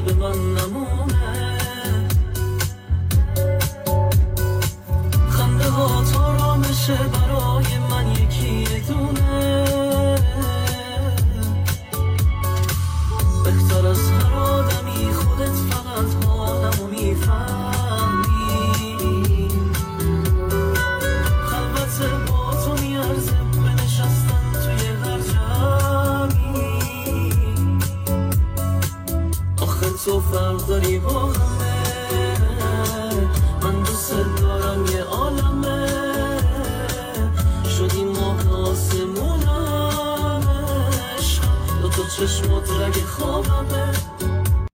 قلب من نمونه. خنده ها آرامشه برای من یکی دونه. بهتر از هر آدمی خودت فقط حالمو میفهمی. خلوت با تو میارزه بنشستن توی هر جمعی. آخه تو فرق داری با همه. من دوست دارم یه عالمه. شدی ماه آسمونم عشق. دو تا چشمات رگ خوابمه.